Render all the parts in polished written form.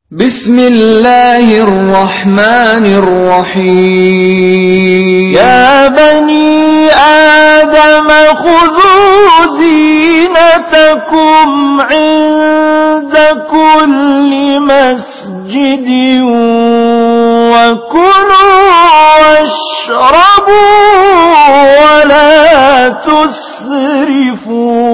بسم الله الرحمن الرحيم يا بني آدم خذوا زينتكم عند كل مسجد وكلوا واشربوا ولا تسرفوا.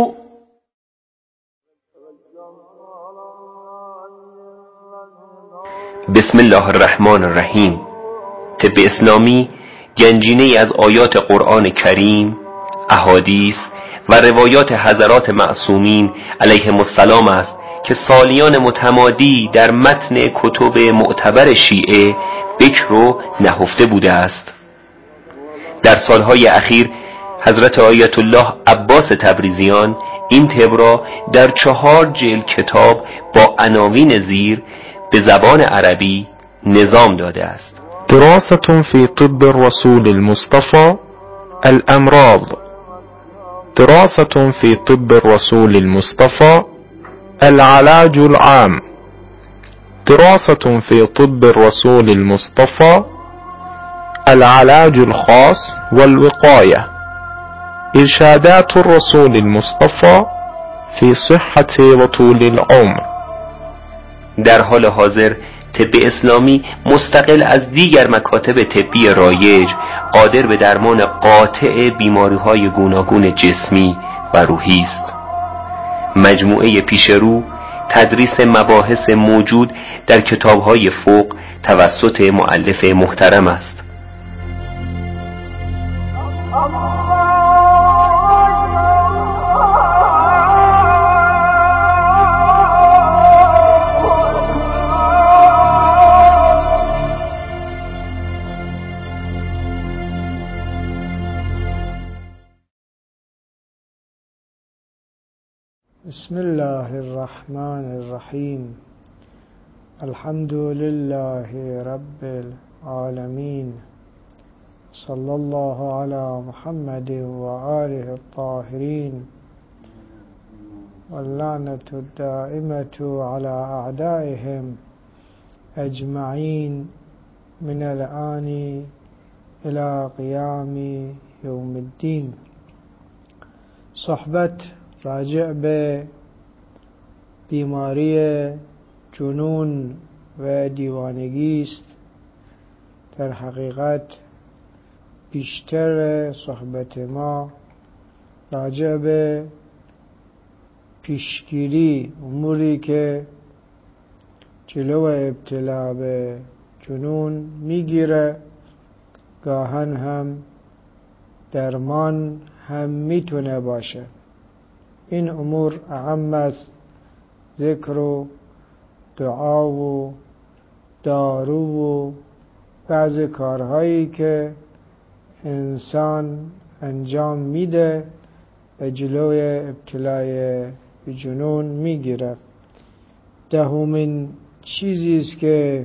بسم الله الرحمن الرحیم. طب اسلامی گنجینه‌ای از آیات قرآن کریم، احادیث و روایات حضرات معصومین علیهم السلام است که سالیان متمادی در متن کتب معتبر شیعه بکر و نهفته بوده است. در سالهای اخیر حضرت آیت الله عباس تبریزیان این طب را در 4 جلد کتاب با عناوین زیر به زبان عربی نظام داده است. دراسة في طب الرسول المصطفى الأمراض. دراسة في طب الرسول المصطفى العلاج العام. دراسة في طب الرسول المصطفى العلاج الخاص والوقاية. إرشادات الرسول المصطفى في صحة وطول العمر. در حال حاضر طب اسلامی مستقل از دیگر مکاتب طبی رایج قادر به درمان قاطع بیماری‌های گوناگون جسمی و روحی است. مجموعه پیشرو تدریس مباحث موجود در کتاب‌های فوق توسط مؤلف محترم است. بسم الله الرحمن الرحيم. الحمد لله رب العالمين. صلى الله على محمد وآله الطاهرين واللعنة الدائمة على أعدائهم أجمعين من الآن إلى قيام يوم الدين. صحبت راجع به بیماری جنون و دیوانگی است. در حقیقت بیشتر صحبت ما راجع به پیشگیری، اموری که جلو ابتلا به جنون میگیره، گاهن هم درمان هم میتونه باشه. این امور اهم از ذکر و دعا و دارو و بعض کارهایی که انسان انجام میده و جلوی ابتلای به جنون میگیره. دهمین چیزی است که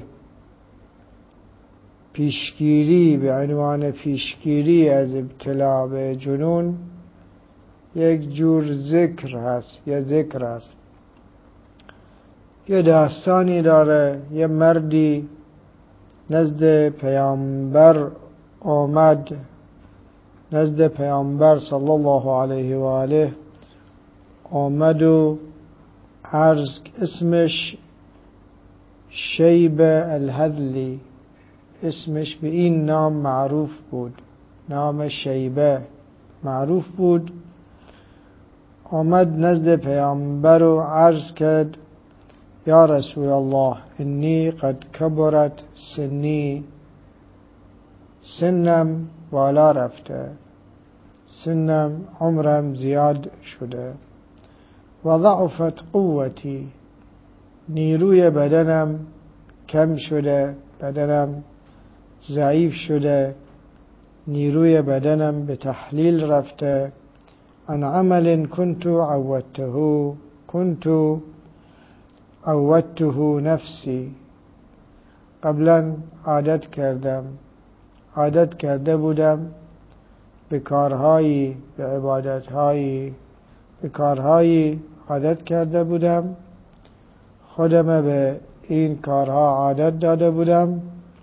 پیشگیری به عنوان پیشگیری از ابتلا به جنون یک جور ذکر هست یا ذکر هست. یه داستانی داره. یه مردی نزد پیامبر آمد، نزد پیامبر صلی الله علیه و آله آمد و اسمش شیب الهذلی، اسمش به این نام معروف بود، نام شیبه معروف بود. آمد نزد پیامبر و عرض کرد یا رسول الله انی قد کبرت سنی، سنم بالا رفته، سنم عمرم زیاد شده، و ضعفت قوتی، نیروی بدنم کم شده، بدنم ضعیف شده، نیروی بدنم به تحلیل رفته، عن عمل كنت عودته نفسی، قبلا عادت کرده بودم به کارهایی، به عبادتهایی، به کارهایی عادت کرده بودم، خودم به این کارها عادت داده بودم،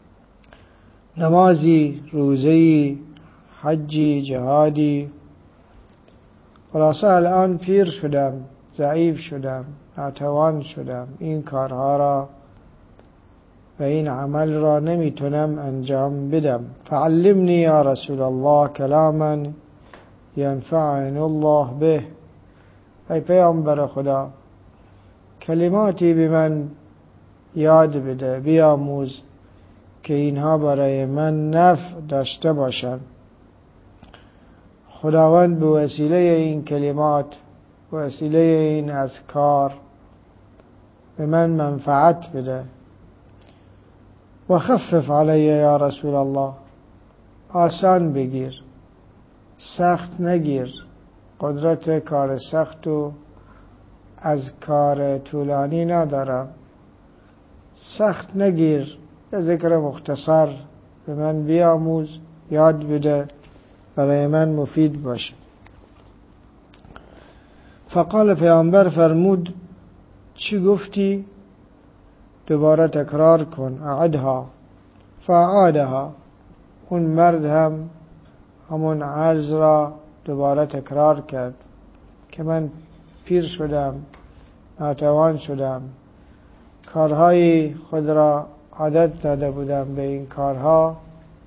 نمازی، روزه‌ای، حجی، جهادی. خلاصه الان پیر شدم، ضعیف شدم، ناتوان شدم، این کارها را و این عمل را نمیتونم انجام بدم. فعلمنی یا رسول الله کلاما ینفعني الله به. ای پیامبر خدا، کلماتی به من یاد بده، بیاموز که اینها برای من نفع داشته باشند. خداوند به وسیله این کلمات، به وسیله این اذکار به من منفعت بده. و خفف علی یا رسول الله، آسان بگیر، سخت نگیر. قدرت کار سخت و از کار طولانی ندارم. سخت نگیر، به ذکر مختصر به من بیاموز، یاد بده، برای من مفید باشه. فقال پیامبر فرمود چی گفتی؟ دوباره تکرار کن. اعدها. فاعادها. اون مرد هم همون عرض را دوباره تکرار کرد که من پیر شدم، ناتوان شدم، کارهای خود را عادت داده بودم به این کارها،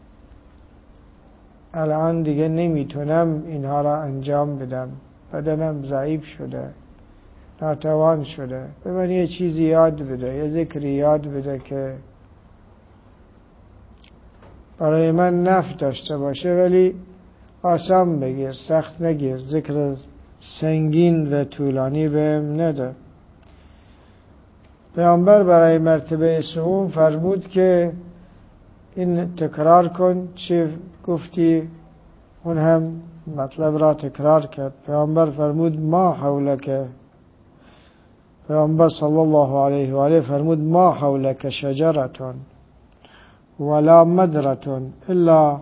الان دیگه نمیتونم اینها را انجام بدم، بدنم ضعیف شده، ناتوان شده. به من یه چیزی یاد بده، یه ذکری یاد بده که برای من نفع داشته باشه، ولی آسان بگیر، سخت نگیر، ذکر سنگین و طولانی بهم نده. پیامبر برای مرتبه سوم فرمود که این تکرار کن، چه گفتی؟ اون هم مطلب را تکرار کرد. پیامبر فرمود ما حولک. پیامبر صلی الله علیه و آله فرمود ما حولک شجرتون ولا مدرتون الا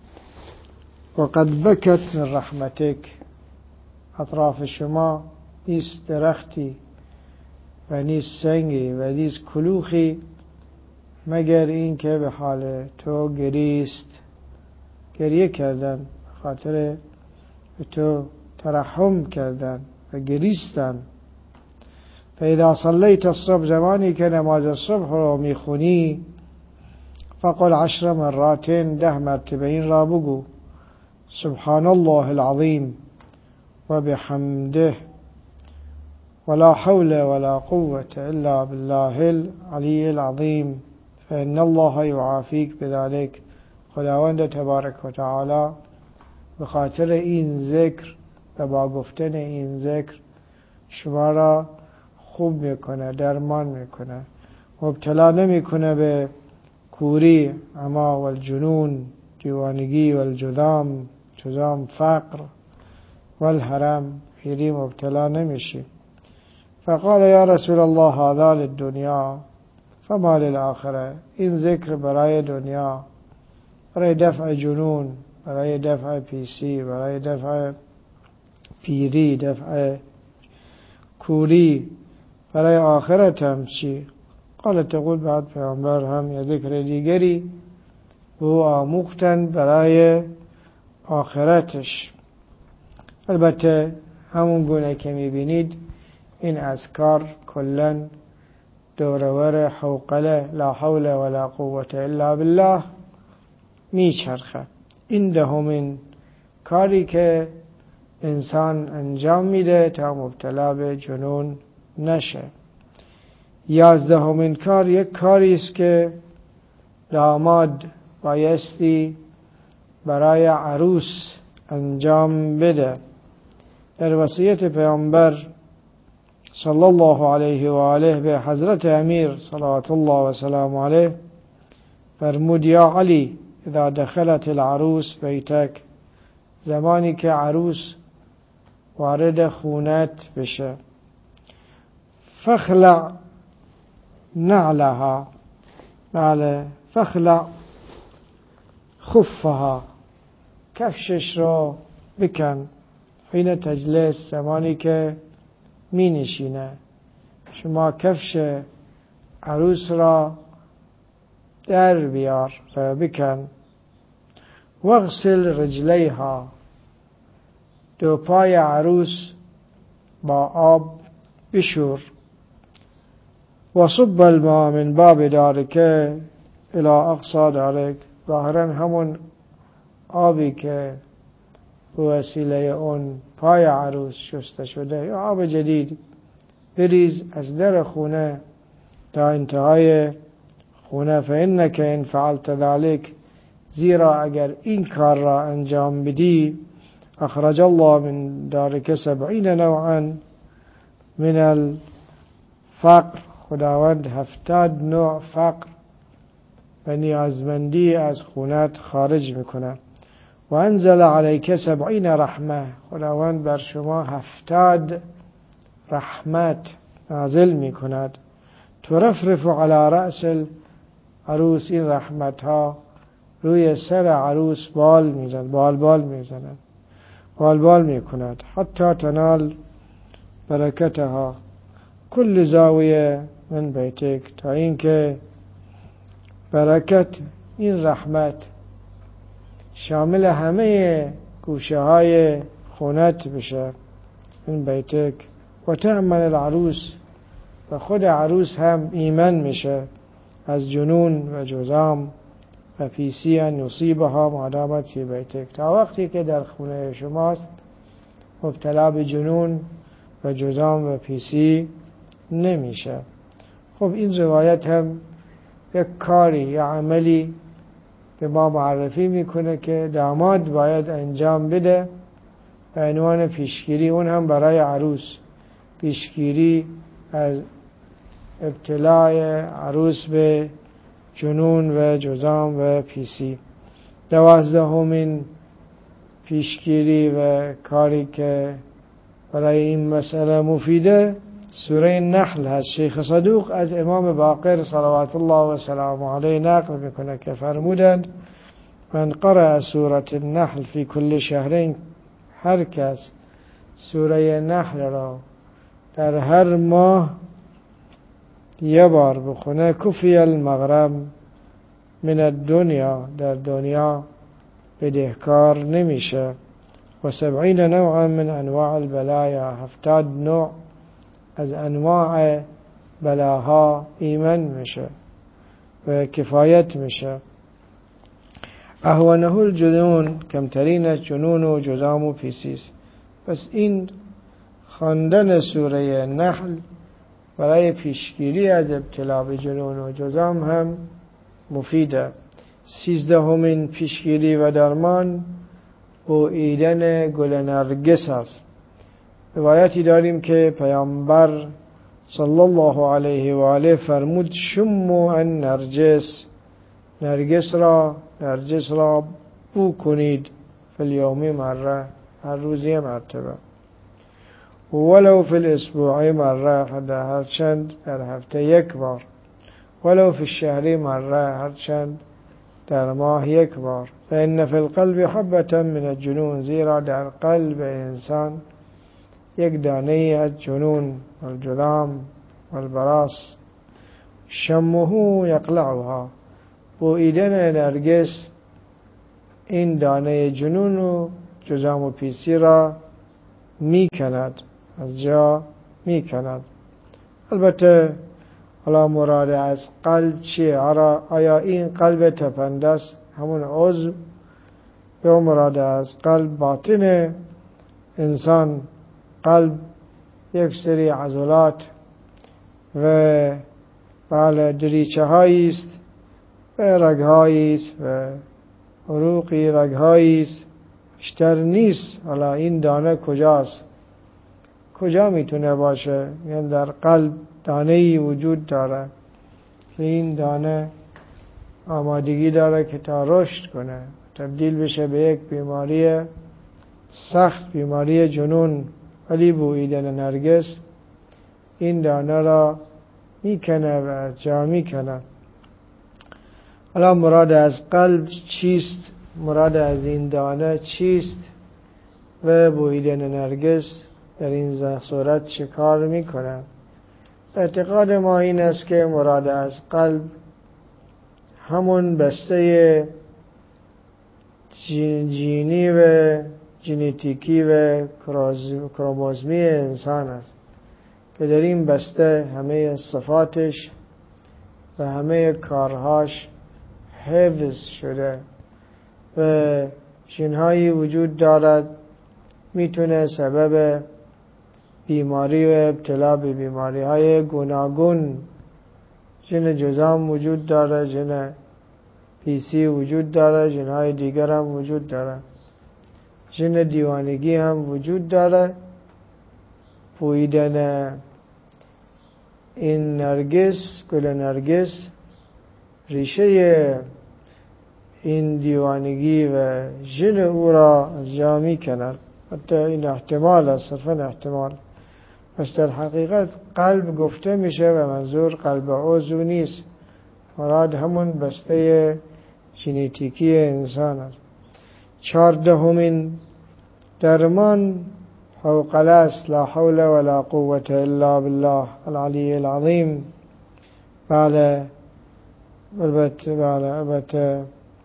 وقد بکت من رحمتک. اطراف شما نیست درختی و نیست سنگی و نیست کلوخی مگر این که به حال تو گریست، گریه کردن، خاطر تو ترحم کردن و گریستن. فاذا صلیت الصبح، زمانی که نماز صبح رو میخونی، فقل 10 مرات، 10 مرتبه این را بگو: سبحان الله العظیم و بحمده ولا حول ولا قوة الا بالله العلی العظیم فإن الله یعافیک بذلك. خداوند تبارک و تعالی به خاطر این ذکر و با گفتن این ذکر شما را خوب میکنه، درمان میکنه، مبتلا نمیکنه به کوری، عما و الجنون، دیوانگی و الجذام، فقر و الحرم، پیری مبتلا نمیشی. فقال یا رسول الله هذا للدنیا فما للآخره. این ذکر برای دنیا، برای دفع جنون، برای دفع پیسی، برای دفع پیری، دفع کوری، برای آخرت هم چی؟ قال تقول بعد پیامبر هم یه ذکر دیگری به او آموختن برای آخرتش. البته همون گونه که میبینید این اذکار کلن دورور حوقله لا حول ولا قوة الا بالله میچرخه. این دهمین کاری که انسان انجام میده تا مبتلا به جنون نشه. 11مین کار یک کاری است که داماد بایستی برای عروس انجام بده. در وصیت پیامبر صلی الله علیه و آله به حضرت امیر صلوات الله و سلام علیه فرمود: یا علی اذا دخلت العروس بیتک، زمانی که عروس وارد خونت بشه، فخلع نعلها، بله، فخلع خفها، کفشش رو بکن. حین تجلس، زمانی که می نشینه، شما کفش عروس را در بیار و بکن. واغسل رجلیها، دو پای عروس با آب بشور. وصب الماء من باب دارک الى اقصا دارک، ظاهرا همون آبی که به وسیله اون پای عروس شسته شده یا آب جدید بریز از در خونه تا انتهای خونه. فإنک ان فعلت ذلك، زیرا اگر این کار را انجام بدی، اخرج الله من دارک 70 نوعا من الفقر، خداوند 70 نوع فقر و نیازمندی از خونت خارج میکنه. و انزل علیک 70 رحمه، خداوند بر شما 70 رحمت نازل میکند. ترفرف علی رأس العروس، این رحمت ها روی سر عروس بال میکند. حتی تنال برکتها کل زاویه من بیتک، تا اینکه برکت این رحمت شامل همه گوشه های خونت بشه. من بیتک و تأمن العروس، و خود عروس هم ایمن میشه از جنون و جذام و پیسی ان یصیبها ما دامت فی بیتک، تا وقتی که در خونه شماست مبتلا به جنون و جذام و پیسی نمیشه. خب این روایت هم یک کاری یا عملی به ما معرفی میکنه که داماد باید انجام بده به عنوان پیشگیری، اون هم برای عروس، پیشگیری از ابتلای عروس به جنون و جذام و پیسی. 12مین پیشگیری و کاری که برای این مسئله مفیده سوره نحل هست. شیخ صدوق از امام باقر صلوات الله و سلامه علیه نقل میکنه که فرمودند من قرأ سوره النحل فی کل شهرین، هر کس سوره نحل را در هر ماه یه بار بخونه، کفی المغرم من الدنیا، در دنیا بدهکار نمیشه. و 70 نوعا من انواع البلایا، 70 نوع از انواع بلاها ایمن میشه و کفایت میشه. اهونه الجنون، کمترینش جنون و جذام و پیسیست. پس این خواندن سوره نحل برای پیشگیری از ابتلا به جنون و جذام هم مفیده. 13مین پیشگیری و درمان بوییدن گل نرگس است. روایتی داریم که پیامبر صلی الله علیه و آله فرمود شمو ان نرگس را بو کنید فی اليوم مره، هر روز یه مرتبه. ولو فی الاسبوع مره، هر چند در هفته یک بار. ولو فی الشهر مره، هر چند در ماه یک بار. فإن فی القلب حبة من الجنون، زیرا در قلب انسان یک دانه از جنون والجذام والبراس. شمه یقلعها، بوییدن نرگس این دانه جنون و جذام و پیسی را میکند، از جا میکند. البته حالا مراد از قلب چیه؟ آیا این قلب تپنده است، همون عضو، یا مراد از قلب باطن انسان؟ قلب یک سری عضلات و دریچه هایی است و رگ هایی است و عروقی رگ هایی است، بیشتر نیست. حالا این دانه کجاست؟ کجا میتونه باشه؟ یعنی در قلب دانه‌ای وجود داره که این دانه آمادگی داره که تا رشد کنه، تبدیل بشه به یک بیماری سخت، بیماری جنون. ولی بوییدن نرگس این دانه را میکنه و جا میکنه. حالا مراد از قلب چیست؟ مراد از این دانه چیست؟ و بوییدن نرگس در این صورت چه کار میکنه؟ اعتقاد ما این است که مراد از قلب همون بسته جینی و ژنتیکی و کروموزومی انسان است که در این بسته همه صفاتش و همه کارهاش حفظ شده و ژن‌هایی وجود دارد میتونه سبب بیماری و ابتلا به بیماری‌های گوناگون، ژن جذام وجود داره، ژن PC وجود داره، ژن‌های دیگر هم وجود داره، ژن دیوانگی هم وجود داره. پویدن این نرگس، گل نرگس، ریشه این دیوانگی و ژن او را از جا می‌کند. حتی این احتمال است، صرفاً احتمال. پس در حقیقت قلب گفته میشه و منظور قلب عضو نیست، مراد همون بسته ژنتیکی انسان است. 14مین درمان حوقله است، لا حول ولا قوة الا بالله العلی العظیم. بله البته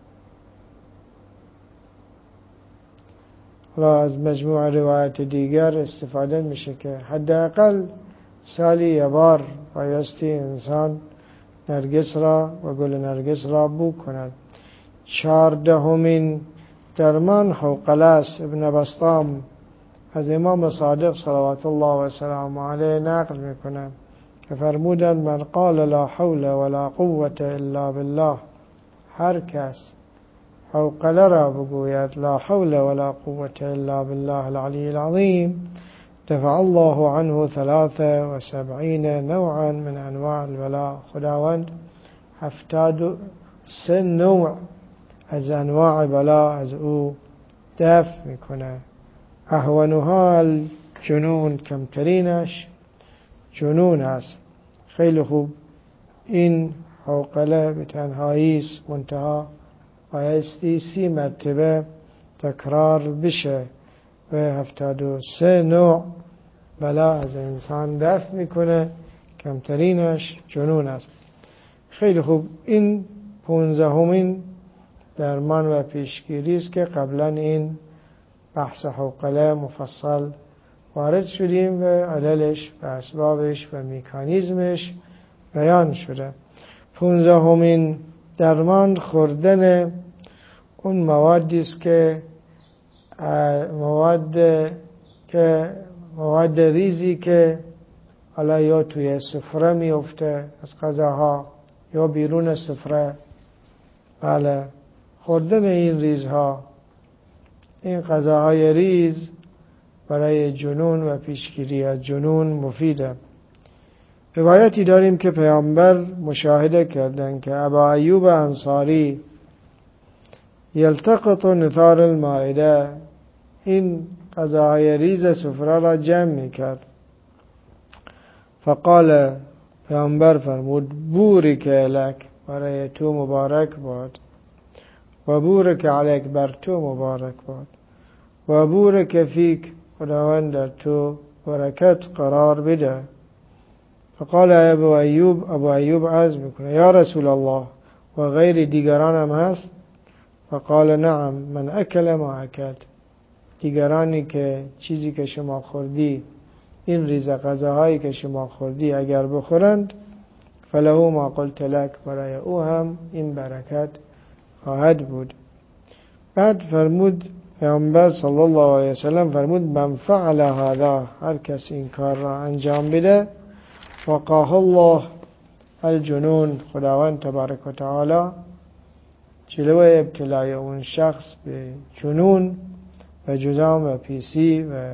را از مجموع روایت دیگر استفاده میشه که حداقل سالی یه بار بایستی انسان نرگس را و گل نرگس را بو کند. 14مین درمان حوقله است. ابن بسطام از امام صادق صلوات الله و سلام علیه نقل میکنه که فرمودند من قال لا حول ولا قوة الا بالله، هر کس حوقله را بگوید لا حول ولا قوة الا بالله العلی العظیم، دفع الله عنه 73 نوعا من انواع البلاء. خداوند 73 نوع از انواع بلا از او دفع میکنه. اهونها الجنون، کمترینش جنون است. خیلی خوب، این حوقله به تنهایی است، منتها بایستی 30 مرتبه تکرار بشه و 73 نوع بلا از انسان دفع میکنه، کمترینش جنون است. خیلی خوب، این 15مین درمان و پیشگیری است که قبلا این بحث حوقله مفصل وارد شدیم و عللش و اسبابش و مکانیزمش بیان شده. 15مین درمان خوردن اون موادی است که مواد ریزی که حالا یا توی سفره میفته از غذاها یا بیرون سفره. بله، خوردن این ریزها، این غذاهای ریز برای جنون و پیشگیری از جنون مفیده. روایتی داریم که پیامبر مشاهده کردند که ابا ایوب انصاری یلتقط نثار المائده، این غذاهای ریز سفره را جمع میکرد. فقال، پیامبر فرمود بورک لک، برای تو مبارک باد، و بورک علیک، بر تو مبارک باد، و بورک فیک، خداوند در تو برکت قرار بده. فقال ابو ایوب عرض میکنه یا رسول الله، و غیر دیگران هم هست؟ فقال نعم، من اکل ما اکل، دیگرانی که چیزی که شما خوردی، این ریز غذاهایی که شما خوردی اگر بخورند، فله ما قلت لک، برای او هم این برکت خواهد بود. بعد فرمود پیامبر صلی الله علیه وسلم فرمود من فعل هذا، هر کس این کار را انجام بده، وقاه الله الجنون، خداوند تبارک و تعالی جلوه ابتلای اون شخص به جنون و جذام و پیسی و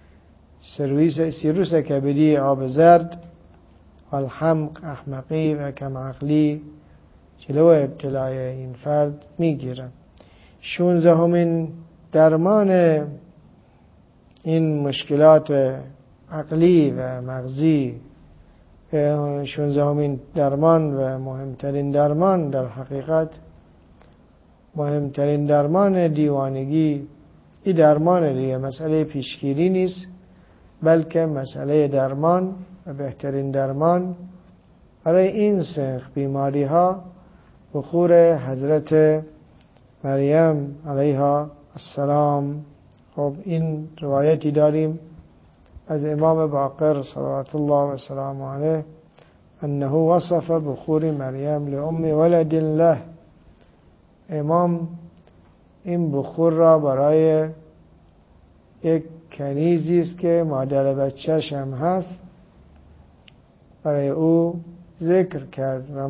سیروس کبدی آب زرد و الحمق احمقی و کم عقلی، جلوه ابتلای این فرد میگیرن. 16مین درمان این مشکلات عقلی و مغزی، 16مین درمان و مهمترین درمان، در حقیقت مهمترین درمان دیوانگی، این درمان دیگه مسئله پیشگیری نیست، بلکه مسئله درمان و بهترین درمان برای این سنخ بیماری ها بخور حضرت مریم علیها السلام. خب این روایتی داریم از امام باقر صلوات الله و سلام علیه انه وصف بخور مریم لأم ولد له. امام این بخور را برای یک کنیزی است که مادر بچه‌ش هم هست برای او ذکر کرد و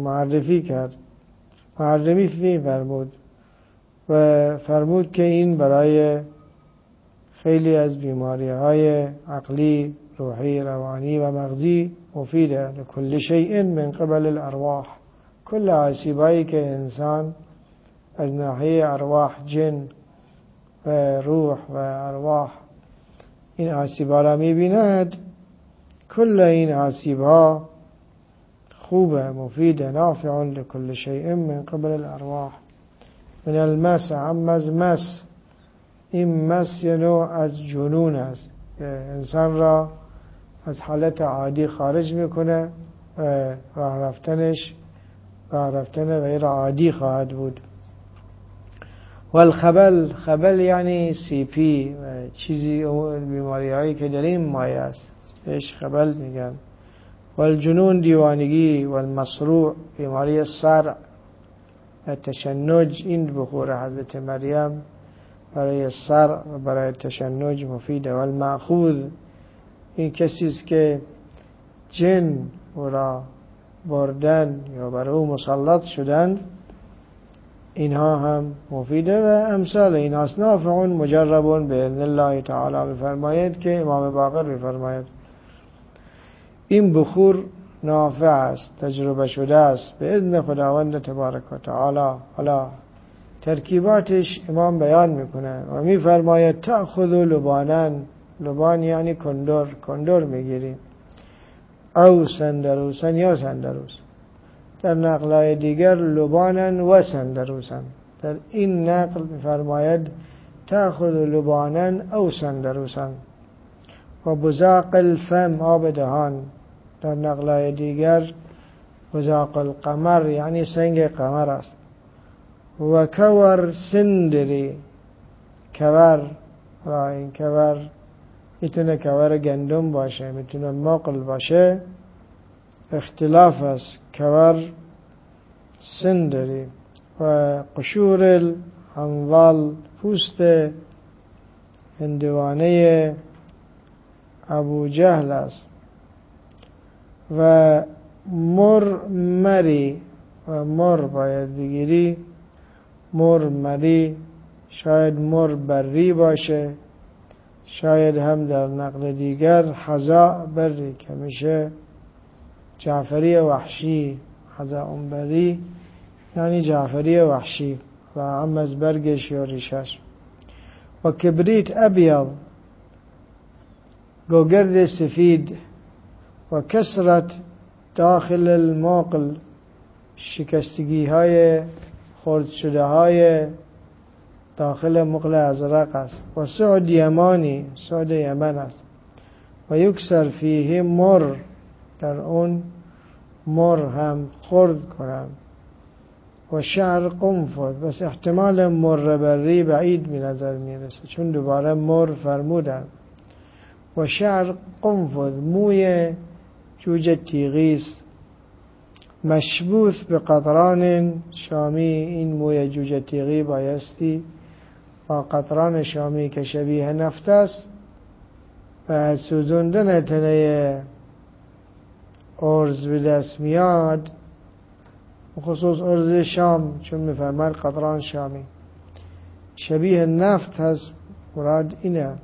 معرفی فرمود و فرمود که این برای خیلی از بیماری‌های عقلی، روحی، روانی و مغزی مفیده. لكل شیء من قبل الارواح. کل آسیبایی که انسان از ناحیه ارواح، جن و روح و ارواح این آسیب‌ها را می‌بیند، کل این آسیب‌ها خوبه، مفیده، نافع لكل شیء من قبل الارواح. من المس، هم از مس. این مس یه نوع از جنون است که انسان را از حالت عادی خارج میکنه و راه رفتن غیر عادی خواهد بود. والخبل، خبل یعنی CP و چیزی بیماری هایی که در این مایه است بهش خبل میگن. والجنون دیوانگی. والمصروع بیماری سر. تشنج، این بخور حضرت مریم برای سر و برای تشنج مفیده. والمأخوذ، این کسی است که جن او را بردن یا بر او مسلط شدند، اینها هم مفیده و امثال این هاست. نافع مجرب باذن الله تعالی. بفرماید که امام باقر بفرماید این بخور نافع است، تجربه شده است به اذن خداوند تبارک و تعالی. حالا ترکیباتش امام بیان میکنه و میفرماید تأخذ لبانا. لبان یعنی کندر میگیری. او سندروسا یا سندروس. در نقلای دیگر لبانا و سندروسا. در این نقل میفرماید تأخذ لبانا او سندروسا. و بزاق الفم، آب دهان. در نقلای دیگر بزاق القمر یعنی سنگ قمر است. و کور سندری، کور. این کور میتونه کور گندم باشه، میتونه مقل باشه، اختلاف است. کور سندری. و قشور الانظال، پوست هندوانه ابو جهل است. و مرمری، و مر باید بگیری. مرمری شاید مربری باشه، شاید هم در نقل دیگر حذاء بری که میشه جعفری وحشی. حذاء بری یعنی جعفری وحشی و هم از برگش یا ریشش. و کبریت ابیض، گوگرد سفید. و کسرت داخل المقل، شکستگی های خرد شده های داخل مقل ازرق است. و سعد یمانی، سعد یمن است. و یکسر فیه مر، در اون مر هم خرد کنم. و شعر قنفذ، بس احتمال مر بری بعید می نظر می رسه چون دوباره مر فرمودن. و شعر قنفذ، موی جوجه تیغی است. مشبوث به قطران شامی، این موی جوجه تیغی بایستی با قطران شامی که شبیه نفت است و سوزوندن تنه ارز به دست میاد، خصوص ارز شام چون میفرماید قطران شامی شبیه نفت هست، مراد اینه.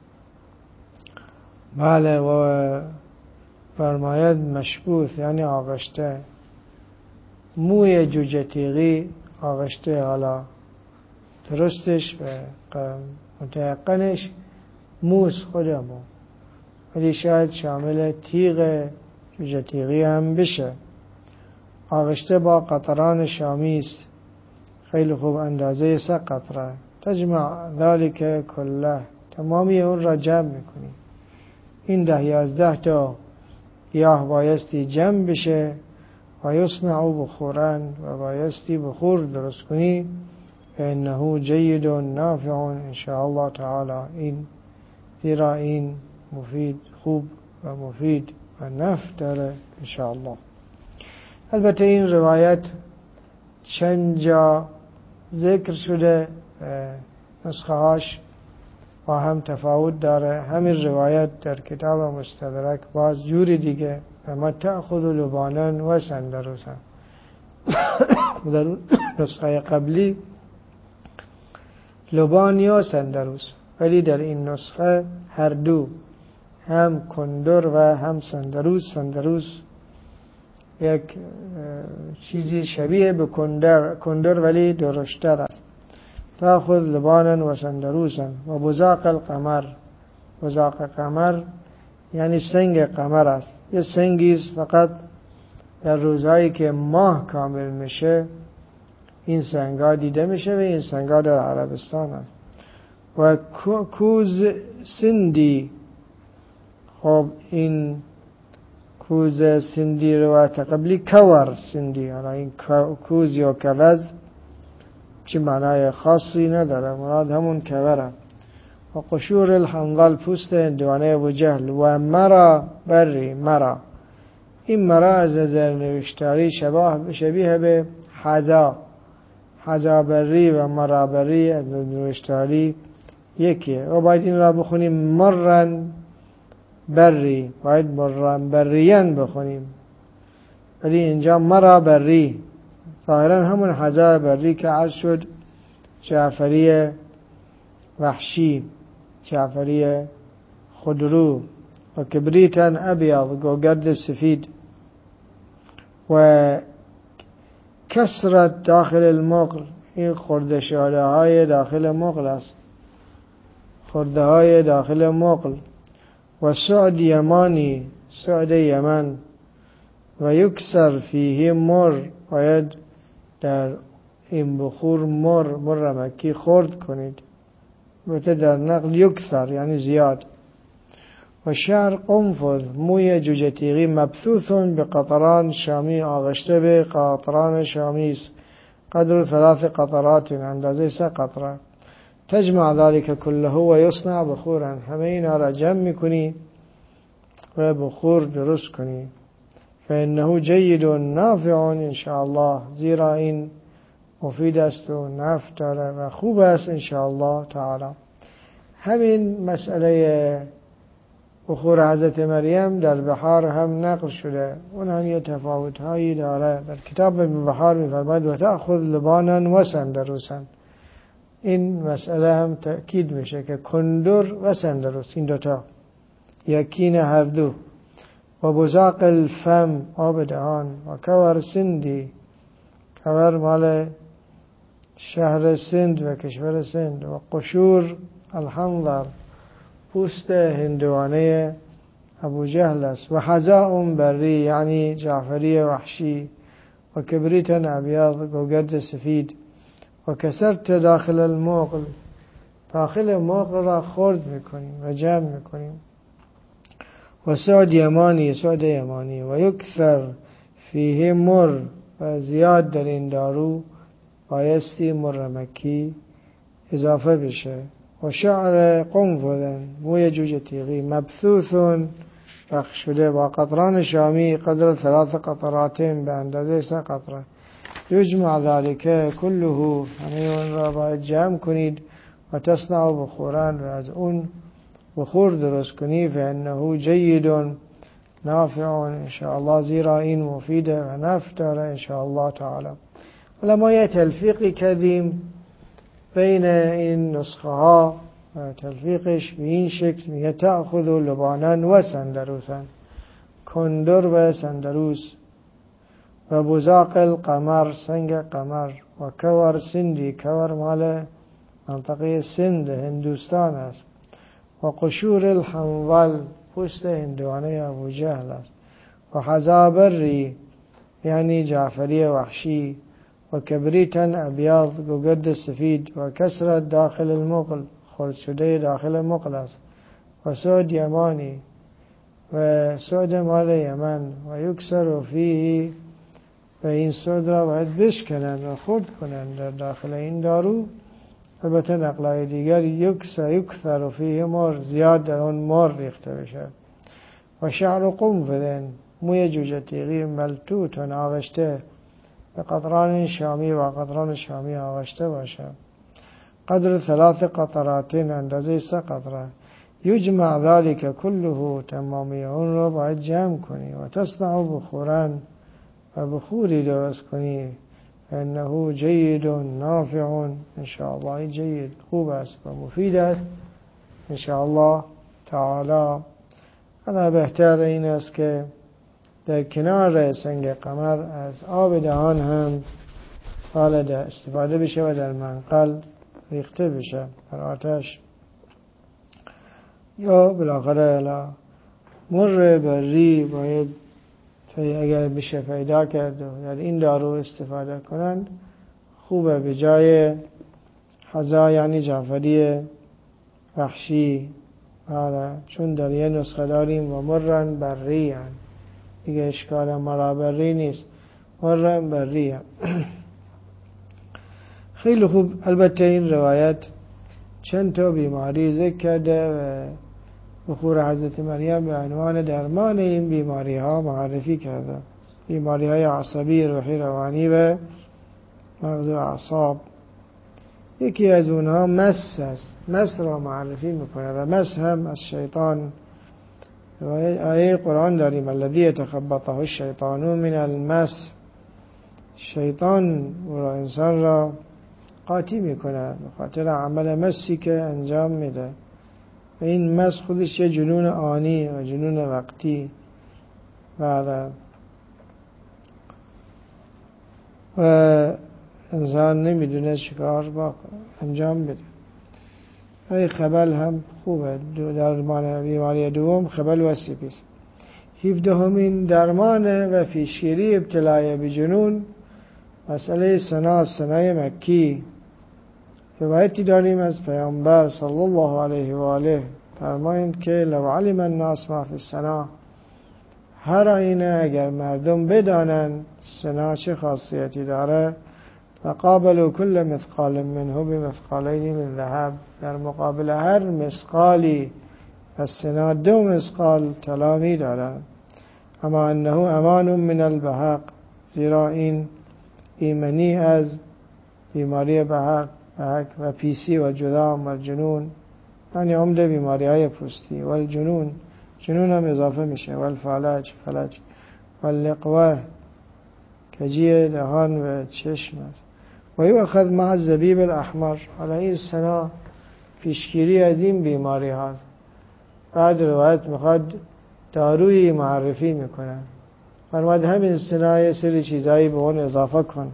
بله. و فرماید مشبوث یعنی آغشته، موی جوجه تیغی آغشته. حالا درستش و متیقنش موس خودمون، ولی شاید شامل تیغ جوجه تیغی هم بشه. آغشته با قطران شامی است، خیلی خوب، اندازه 3 قطره. تجمع ذلك کله، تمامی اون را جمع میکنی. این 10-11 تا گیاه بایستی جمع بشه و یصنع بخورا و بایستی بخور درست کنی. فانه جید نافع ان شاء الله تعالی. این زیرا این مفید، خوب و مفید و نفع داره ان شاء الله. البته این روایت چند جا ذکر شده، نسخه هاش با هم تفاوت داره. همین روایت در کتاب مستدرک باز جوری دیگه اما تأخذ لبانا و سندروسا. در نسخه قبلی لبان یا سندروس، ولی در این نسخه هر دو، هم کندر و هم سندروس. سندروس یک چیزی شبیه به کندر ولی درشتر است. تأخذ لبانا و سندروسا و بزاق القمر. بزاق قمر یعنی سنگ قمر است. یه سنگیست فقط در روزهایی که ماه کامل میشه این سنگا دیده میشه و این سنگا در عربستان است. و کوز سندی. خب این کوز سندی روایت قبلی کور سندی. حالا این کوز یا کوز چه معنای خاصی نداره، مراد همون کوره. و قشور الحنظل، پوست هندوانه ابو جهل. و مرا بری. مرا، این مرا از نظر نوشتاری شبیه به حذا بری و مرا بری از نظر نوشتاری یکیه. و باید این را بخونیم مرن بری، باید مرن بریان بخونیم، ولی اینجا مرا بری. ظاهرا همون حذا بری که عرض شد جعفری وحشی، جعفری خودرو و کبریتن ابیض، گوگرد سفید. و کسرت داخل المقل، این خرده شاله های داخل مقل است، خرده های داخل مقل. و سعد یمانی، سعد یمن. و یکسر فیه مر، باید در این بخور مر مکی خورد کنید. بوده در نقل یکسر یعنی زیاد. و شعر قنفذ، موی جوجه تیغی. مبثوث به قطران شامی، آغشته به قطران شامی است. قدر 3 قطرات، اندازه 3 قطره. تجمع ذلك كله و یصنع بخورا، همه اینا را جمع میکنی و بخور درست کنی. فانه جید نافع ان شاء الله، زیرا این مفید است و نفع داره و خوب است ان شاء الله تعالی. همین مسئله بخور حضرت مریم در بحار هم نقل شده، اون هم یه تفاوت هایی داره. در کتاب بحار می‌فرماید و تأخذ لبانا و سندروسا. این مسئله هم تأکید میشه که کندر و سندروس این دوتا یکین هر دو. و بزاق الفم، آب دهان. و کور سندی، کور مال شهر سند و کشور سند. و قشور الحنظل، پوست هندوانه ابو جهل است. و حذاء بری یعنی جعفری وحشی. و کبریت ابیض، گوگرد سفید. و کسرت داخل المقل، داخل مقل را خرد میکنیم و جمع میکنیم. و سعد یمانی، سعد یمانی. و یکثر فیه مر، و زیاد در این دارو بایستی مر مکی اضافه بشه. و شعر قنفذ، موی جوجه تیغی. مبثوث، بخش شده. با قطران شامی، قدر 3 قطرات، به اندازه 3 قطره. یجمع ذلك كله، همه اون را باید جمع کنید. و تصنع بخوران، و از اون بخور درست کنی. فانه جید نافع ان شاء الله، زیرا این مفیده و نفع داره ان شاء الله تعالی. حالا ما یه تلفیقی کردیم بین این نسخه ها و تلفیقش به این شکل میگه تأخذ لبانا و سندروسا، کندر و سندروس. و بزاق القمر، سنگ قمر. و کور سندی، کور مال منطقه سند هندوستان است. و قشور الحنظل، پوست هندوانه ابو جهل است. و حذا بری یعنی جعفری وحشی. و کبریت ابیض، گوگرد سفید. و کسرت داخل المقل، خرد شده داخل مقل است. و سعد یمانی، و سود مال یمن و یکسر فیه، و این سود را باید بشکنند و خرد کنند در داخل این دارو. البته نقلای دیگر یکثر فیه مر، زیاد در آن مر ریخته بشه. و شعر قنفذ، موی جوجه تیغی ملتوت و آغشته به قطران شامی و قطران شامی آغشته باشه. قدر 3 قطرات، اندازه 3 قطره. یجمع ذلك کله، تمامی اون رو باید جمع کنی. و تصنع بخورا، و بخوری درست کنی. انه جید نافع، انشاءالله جید، خوب است و مفید است انشاءالله تعالی. حالا بهتر این است که در کنار سنگ قمر از آب دهان هم استفاده بشه و در منقل ریخته بشه در آتش. یا بالاخره مر بری باید اگر بشه پیدا کرد و در این دارو استفاده کنند خوبه، به جای حضا یعنی جعفری وحشی. چون در یه نسخه داریم و مرن بری هم. دیگه اشکال مرابری نیست، مرن بری هم. خیلی خوب. البته این روایت چند تا بیماری ذکر کرده و بخور حضرت مریم به عنوان درمان این بیماری ها معرفی کرده. بیماری های عصبی، روحی، روانی و مغز و اعصاب. یکی از اونها مس است. مس را معرفی میکنه و مس هم از شیطان. آیه قرآن داریم الذی یتخبطه الشیطان من المس. شیطان و انسان را قاطی میکنه به خاطر عمل مسی که انجام میده. و این مس خودش یه جنون آنی و جنون وقتی. و انسان نمیدونه چیکار انجام بده. ای خبل هم خوبه. درمان بیماری دوم خبل و سیپیس. 17 درمان و پیشگیری ابتلای به جنون مسئله سنای مکی. روایتی داریم از پیامبر صلی الله علیه و آله فرمایند که لو علم الناس ما فی السنا، هر آینه اگر مردم بدانن سنا چه خاصیتی داره، فقابلوا كل مثقال منه بمثقالین من ذهب، در مقابل هر مثقالی از سنا 2 مثقال طلا می دارن. اما انه امان من البهق، زیرا این ایمنی از بیماری بهق و پیسی و جذام و جنون، یعنی عمده بیماری های پوستی. و الجنون، جنون هم اضافه میشه. و الفلج، فلج. و اللقوه، کجی دهان و چشم. و یؤخذ مع الزبیب الاحمر. حالا این سنا پیشگیری از این بیماری هاست. بعد روایت میخواد داروی معرفی میکنه، فرمود همین سنا یه سری چیزایی به اون اضافه کن.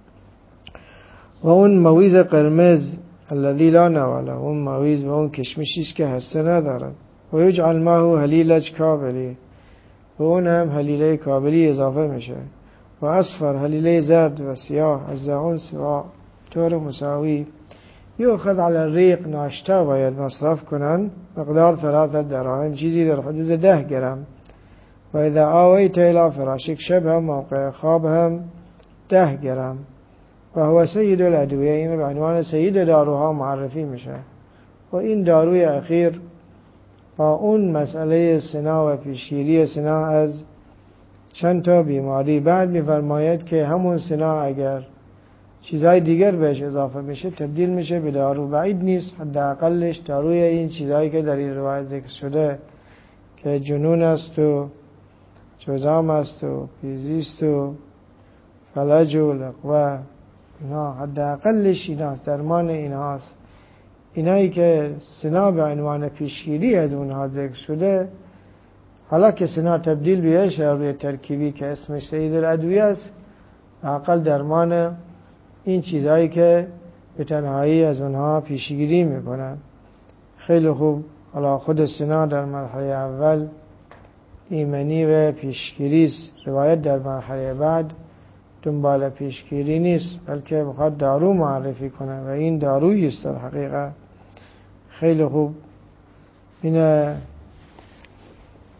و اون مویز قرمز الذی لا نواله، اون مویز و اون کشمشیش که هسته ندارن. و یجعل معه هلیلج کابلی، و اون هم هلیله کابلی اضافه میشه. و اصفر، هلیله زرد و سیاه، از اون سوا طور مساوی. یؤخذ علی الریق، ناشتا باید مصرف کنن، مقدار 3 دراهم، چیزی در حدود 10 گرم. و اذا آویت الی فراشک، شب هم موقع خواب هم 10 گرم. و هو سید الادویه، این به عنوان سید داروها معرفی میشه. و این داروی اخیر با اون مسئله سنا و پیشگیری سنا از چند تا بیماری. بعد میفرماید که همون سنا اگر چیزهای دیگر بهش اضافه میشه تبدیل میشه به دارو. بعید نیست حداقلش داروی این چیزهایی که در این روایت ذکر شده که جنون است و جذام است و پیزی است و فلج و لقوه، اینا حداقلش ایناست، درمان ایناست. اینایی که سنا به عنوان پیشگیری از اونها ذکر شده، حالا که سنا تبدیل به داروی ترکیبی که اسمش سید الادویه است، حداقل درمان این چیزهایی که به تنهایی از اونها پیشگیری میکنن. خیلی خوب. حالا خود سنا در مرحله اول ایمنی و پیشگیری است. روایت در مرحله بعد دنبال پیشگیری نیست، بلکه میخواد دارو معرفی کنه و این دارویی است در حقیقت. خیلی خوب. این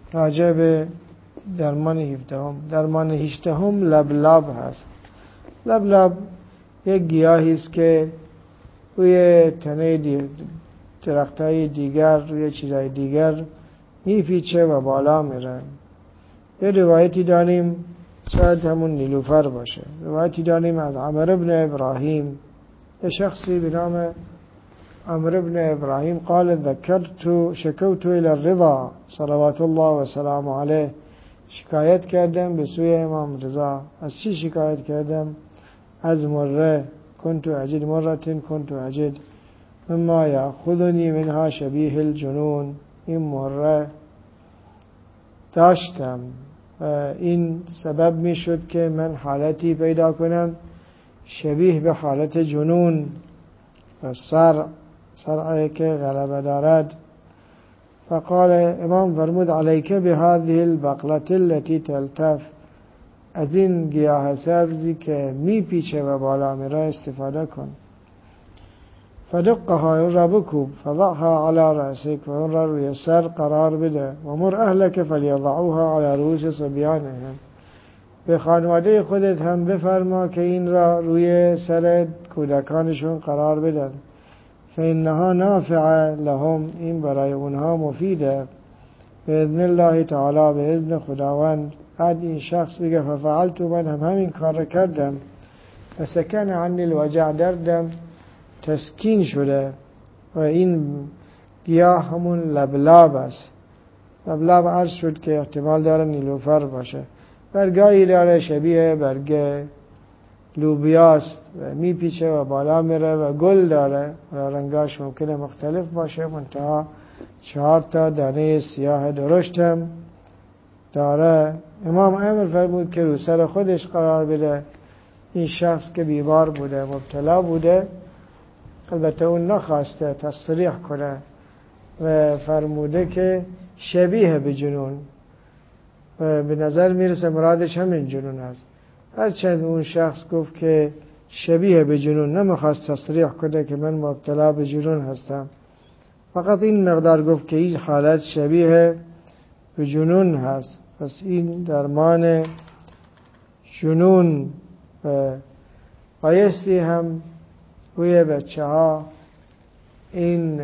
راجع به درمان 17. درمان 18 لبلب هست. لبلب یک گیاهی است که روی تنه درختای دیگر، روی چیزای دیگر میپیچه و بالا میره. یه روایتی داریم، شاید همون نیلوفر باشه، روایتی داریم از عمرو بن ابراهیم، یه شخصی به نام عمرو بن ابراهیم قال شکوت الى الرضا صلوات الله و سلام علیه، شکایت کردم به سوی امام رضا. از چی شکایت کردم؟ از مره، كنت اجد مما یاخذنی منها شبیه الجنون. این مره داشتم و این سبب می شد که من حالتی پیدا کنم شبیه به حالت جنون و صرعی که غلبه دارد. فقال امام فرمود علیک بهذه البقلة التي تلتف، از این گیاه سبزی که می پیچه و بالا می را استفاده کن. فدقها، اون را بکوب، فضعها على رأسک، و اون را روی سر قرار بده. و مر اهلک فلیضعوها على رؤوس صبیانهم، به خانواده خودت هم بفرما که این را روی سر کودکانشون قرار بدن. فإنها نافعه لهم، این برای اونها مفیده. بإذن الله تعالی، به اذن خداوند. بعد این شخص بگه ففعلت، من هم همین کار را کردم. فسکن عنی الوجع، دردم تسکین شده. و این گیاه همون لبلاب است. لبلاب عرض شد که احتمال داره نیلوفر باشه. برگاهی داره شبیه برگ لوبیاست و میپیچه و بالا میره و گل داره و رنگاش ممکنه مختلف باشه، منتها 4 دانه سیاه درشتم داره. امام امر فرمود که رو سر خودش قرار بده. این شخص که بیمار بوده، مبتلا بوده، البته اون نخواسته تصریح کنه و فرموده که شبیه به جنون، و به نظر میرسه مرادش همین جنون است. هرچند اون شخص گفت که شبیه به جنون، نمیخواست تصریح کنه که من مبتلا به جنون هستم، فقط این مقدار گفت که این حالت شبیه به جنون هست. پس این درمان جنون بایستی هم روی بچه ها این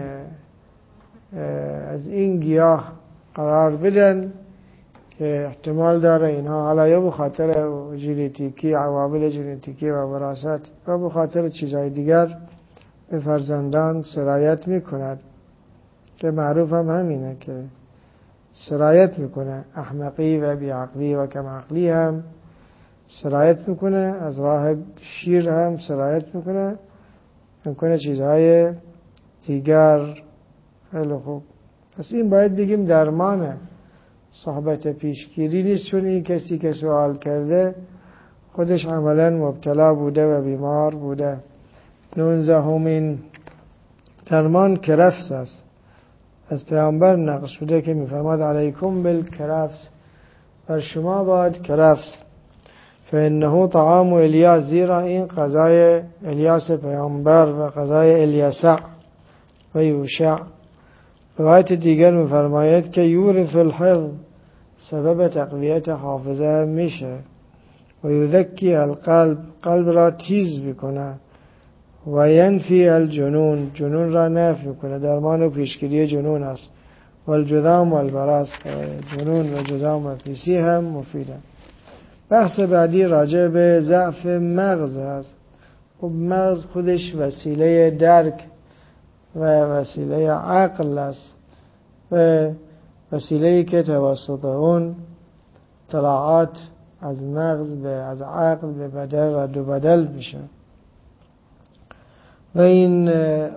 از این گیاه قرار بدن که احتمال داره اینها حالا یا به خاطر ژنتیکی، عوامل ژنتیکی و وراثت، و به خاطر چیزهای دیگر به فرزندان سرایت میکند، که معروف هم همینه که سرایت میکنه. احمقی و بیعقلی و کم عقلی هم سرایت میکنه، از راه شیر هم سرایت میکنه چیزهای دیگر. خیلی خوب. پس این باید بگیم درمانه، صحبت پیشگیری نیست، چون این کسی که سوال کرده خودش عملا مبتلا بوده و بیمار بوده. 19 درمان کرفس است. از پیامبر نقل شده که میفرماد علیکم بالکرفس، بر شما باید کرفس. فانه طعام الیاس، زیرا این غذای الیاس پیامبر و غذای الیسع و یوشع. روایت دیگر میفرماید که یورث الحفظ، سبب تقویت حافظه میشه. و یذکی القلب، قلب را تیز میکنه. و ینفی الجنون، جنون را نفی میکنه، درمان و پیشگیری جنون است. و الجذام و البرص، جنون و جذام و پیسی هم مفیده. بحث بعدی راجع به ضعف مغز است. خب مغز خودش وسیله درک و وسیله عقل است و وسیله‌ای که توسط اون اطلاعات از مغز از عقل به بدل رد و بدل میشه. و این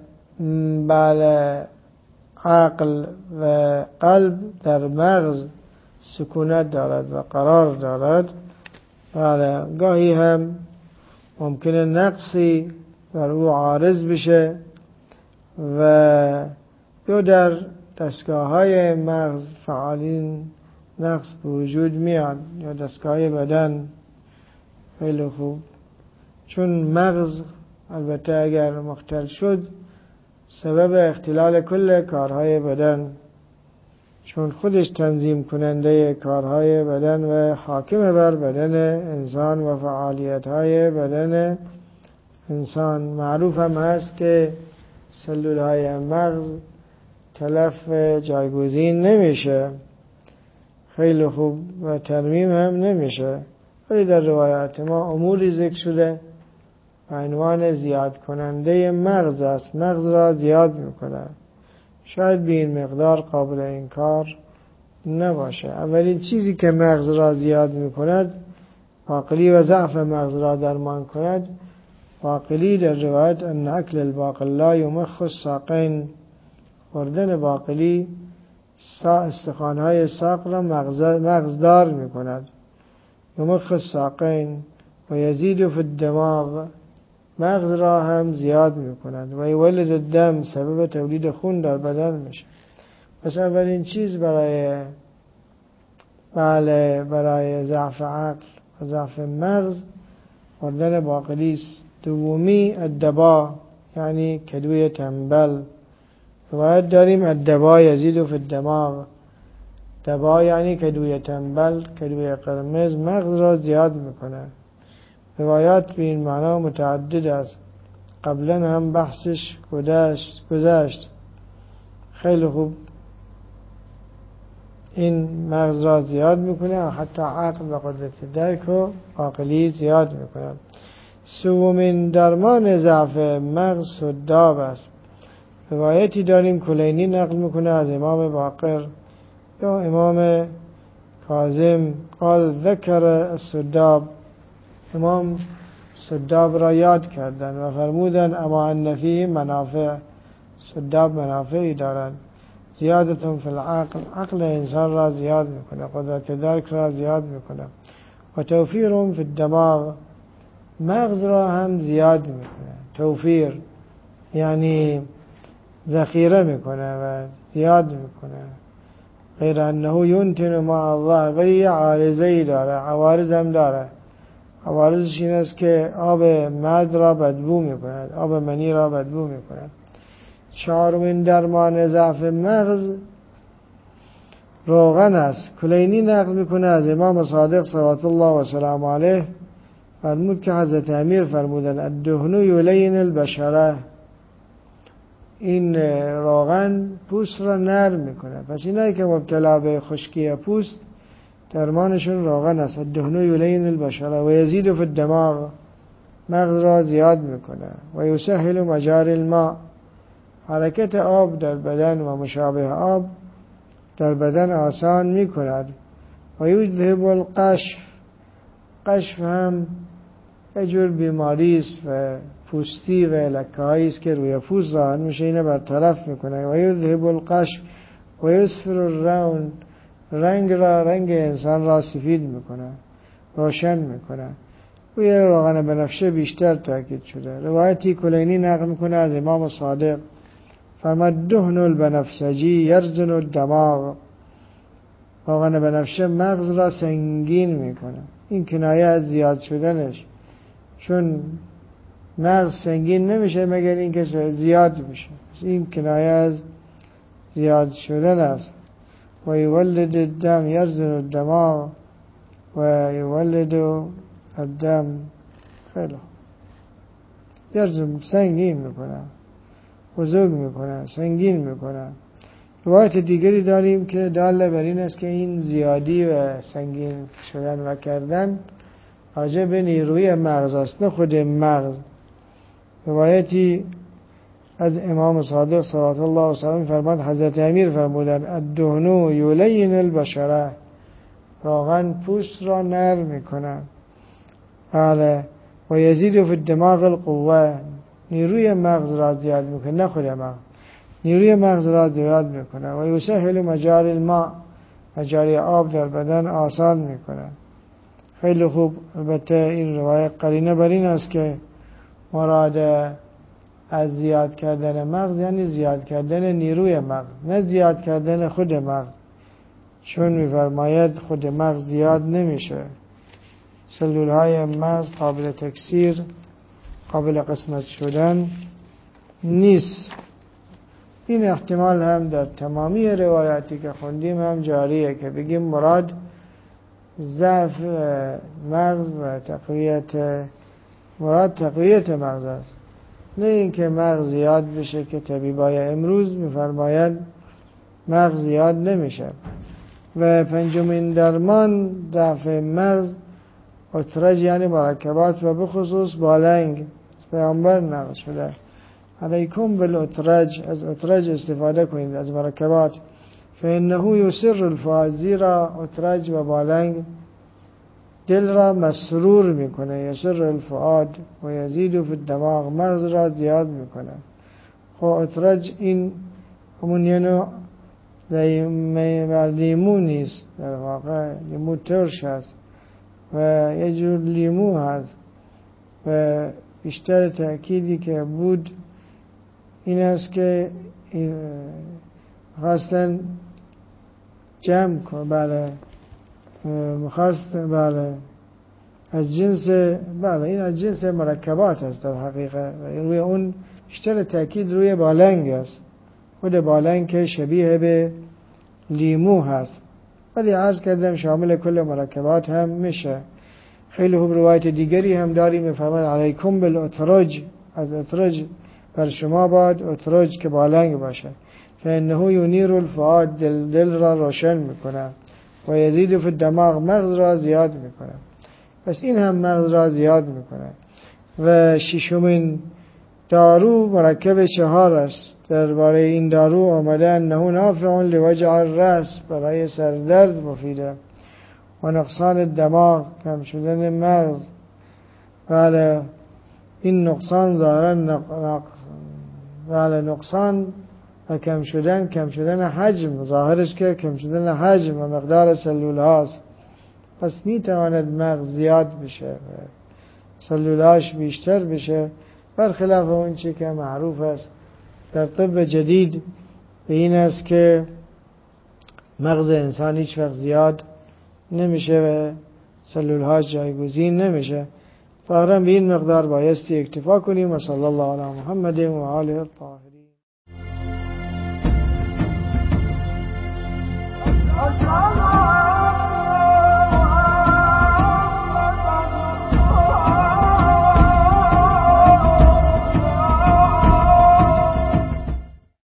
بله عقل و قلب در مغز سکونت دارد و قرار دارد. بله گاهی هم ممکنه نقصی بر او عارض بشه و یا در دستگاه‌های مغز فعالین نقص به وجود میاد، یا دستگاه بدن. خیلی خوب. چون مغز البته اگر مختل شد سبب اختلال کل کارهای بدن چون خودش تنظیم کننده کارهای بدن و حاکم بر بدن انسان و فعالیت‌های بدن انسان. معروف هم هست که سلول‌های مغز تلف جایگزین نمیشه، خیلی خوب، و ترمیم هم نمیشه، ولی در روایات ما اموری ذکر شده و عنوان زیاد کننده مغز است، مغز را زیاد میکنه. شاید به این مقدار قابل انکار نباشه. اولین چیزی که مغز را زیاد میکند، باقلی و ضعف مغز را درمان کند، باقلی در روایت ان اکل الباقلا یمخ الساقین، خوردن باقلی استخوان‌های ساق را مغزدار میکند. یمخ الساقین و یزید فی الدماغ، مغز را هم زیاد میکند و یولد الدم، سبب تولید خون در بدن میشه. پس اولین چیز برای ضعف عقل و ضعف مغز خوردن باقلی است. دومی الدبا، یعنی کدوی تنبل. روایت داریم الدبا یزید فی الدماغ، دبا یعنی کدوی تنبل، کدوی قرمز مغز را زیاد میکنه. روایات به این معنا متعدد است، قبلا هم بحثش گذشت. خیلی خوب، این مغز را زیاد میکنه و حتی عقل و قدرت درک و عاقلی زیاد میکنه. سومین درمان ضعف مغز سداب است. روایتی داریم کلینی نقل میکنه از امام باقر یا امام کاظم قال ذکر السداب، امام سداب را یاد کردن و فرمودن اما ان فیه منافع، سداب منافعی دارن. زیادتون فی العقل، عقل انسان را زیاد میکنه، قدرت درک را زیاد میکنه. و توفیرون فی الدماغ، مغز را هم زیاد میکنه. توفیر یعنی ذخیره میکنه و زیاد میکنه. غیر انه ینتن مع الله، ولی یه عارضه‌ای داره، عوارض هم داره. عوارضش این است که آب مرد را بدبو میکند، آب منی را بدبو میکند. چهارمین درمان ضعف مغز روغن است. کلینی نقل میکنه از امام صادق صلوات الله و سلام علیه، فرمود که حضرت امیر فرمودن الدهن یلین البشره، این روغن پوست را نرم میکنه. پس اینایی که مبتلا به خشکی پوست درمانشون روغن است. الدهن یلین البشره و یزید فی الدماغ، مغز را زیاد میکنه. و یسهل مجاری الماء، حرکت آب در بدن و مشابه آب در بدن آسان میکند. و یذهب القشف، قشف هم یه جور بیماری است و پوستی و لکه‌هایی است که روی پوست ظاهر میشه، اینو برطرف میکنه. و یذهب القشف و یصفر الرون، رنگ انسان را سفید میکنه، روشن میکنه. و یه روغن بنفشه بیشتر تاکید شده. روایتی کلینی نقل میکنه از امام صادق، فرمود دهن البنفسجی یرزن الدماغ، روغن بنفشه مغز را سنگین میکنه. این کنایه از زیاد شدنش، چون مغز سنگین نمیشه مگر اینکه زیاد میشه. این کنایه از زیاد شدن است. و یولد الدم یرزن الدماغ و یولد الدم، خیلی یرزن سنگین میکنه، بزرگ میکنه، سنگین میکنه. روایت دیگری داریم که داله بر این است که این زیادی و سنگین شدن و کردن راجع به نیروی مغز است، نه خود مغز. روایتی از امام صادق صلوات الله و سلام فرمود حضرت امیر فرمودن الدهن یلین البشره، روغن پوست را نرم میکنه. بله. و یزید فی الدماغ القوه، نیروی مغز را زیاد میکنه، نه خود مغز، نیروی مغز را زیاد میکنه. و یسهل مجاری الماء، مجاری آب در بدن آسان میکنه. خیلی خوب. البته این روایت قرینه بر این است که مراد از زیاد کردن مغز یعنی زیاد کردن نیروی مغز، نه زیاد کردن خود مغز، چون میفرماید خود مغز زیاد نمیشه. سلول های مغز قابل تکثیر، قابل قسمت شدن نیست. این احتمال هم در تمامی روایاتی که خوندیم هم جاریه که بگیم مراد ضعف مغز و تقویت مغز است، نه اینکه مغز زیاد بشه که طبیبای امروز میفرمایند مغز زیاد نمیشه. و پنجمین درمان ضعف مغز اترج یعنی مرکبات و بخصوص بالنگ. پیامبر نقل شده علیکم بالاترج، از اترج استفاده کنید، از مرکبات. فانه یسر الفؤاد، زیرا اترج و بالنگ دل را مسرور میکنه. یسر الفؤاد و یزید فی الدماغ، مغز را زیاد میکنه. خب اترج این همون یه نوع لیمو نیست، در واقع لیمو ترش هست و یه جور لیمو هست و بیشتر تأکیدی که بود این است که خواستن جمع کن. بله مخواست بله از جنس این از جنس مرکبات است در حقیقت و روی اون بیشتر تأکید روی بالنگ است. خود بالنگ که شبیه به لیمو هست ولی عرض کردم شامل کل مرکبات هم میشه. خیلی خوب روایت دیگری هم داریم میفرماید علیکم بالاترج، از اترج بر شما باد، اترج که بالنگ باشه. فانه ینیر الفؤاد، دل را روشن میکنه و یزید فی الدماغ، مغز را زیاد میکنه. پس این هم مغز را زیاد میکنه. و ششمین دارو مرکب 4 است. درباره این دارو آمده انه نافع لوجع الراس، برای سردرد مفیده، و نقصان دماغ، کم شدن مغز. بله این نقصان ظاهرا بله نقصان و کم شدن حجم، ظاهرش که کم شدن حجم و مقدار سلول هاست. پس می تواند مغز زیاد بشه و سلولاش بیشتر بشه، برخلاف اون چی که معروف است در طب جدید به این است که مغز انسان هیچ وقت زیاد نمیشه و سلولهاش جایگزین نمیشه. فقط به این مقدار بایستی اکتفا کنیم. و صلی الله علی محمد و آله الطاهرین.